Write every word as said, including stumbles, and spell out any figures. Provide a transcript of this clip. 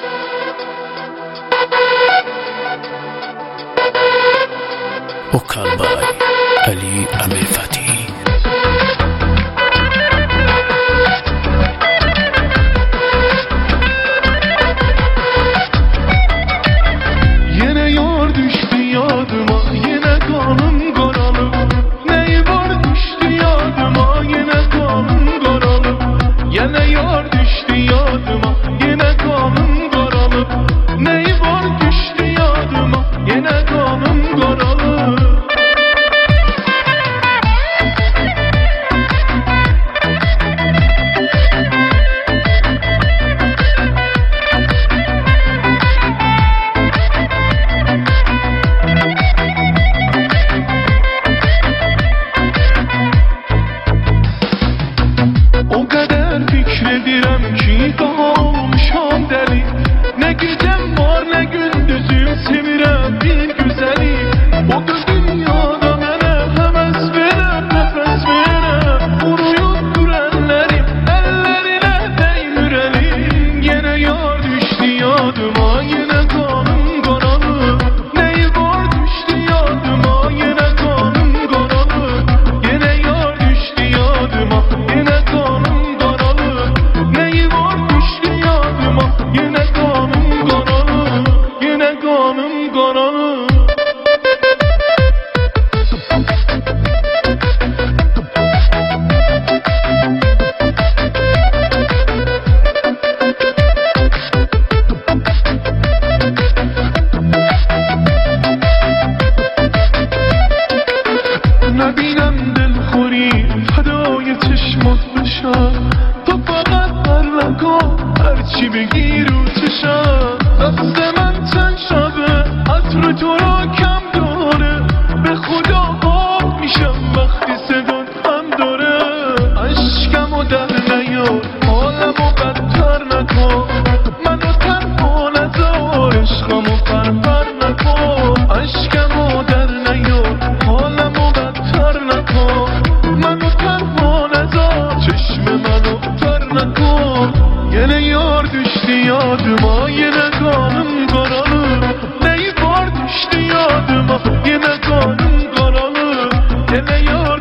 Okanbay Ali Amir Fatih. Yine yar düştü yadıma, yine kanım karalı. Ney var düştü yadıma, yine kanım karalı. Yine yar düştü yadıma, yine kanım karalı. Ney var düştü yadıma, yine kanım karalı. O kadar fikredirem ki daha olmuşam deli. Ne gecem var ne gündüzüm sevirem bir güzeli. O da dünyada mene heves veren nefes veren. Vuruyup ellerim ellerine değmürelim. Yine yar düştü yadıma, yine kanım karalı. Ney var düştü yadıma, yine kanım karalı. Yine yar düştü yadıma, yine kanım karalı. Ney var düştü yadıma, yine kanım karalı. Yine kanım karalı. نبینم دلخوری فدای چشمات بشم. تو فقط هر نکن هرچی بگی رو چشم. دست من چند شبه عطر تو را کم داره. به خدا آب میشم وقتی صدات هم داره. عشقمو در نیار حالمو بدتر نکن. منو تنها نذار عشقمو فرفر نکن. عشقمو در نیار حالمو بدتر نکن. منو تنها نذار چشم منو تر نکن. یه یار düştü yadıma, yine kanım karalı. Ney var düştü yadıma, yine kanım karalı. Yine yar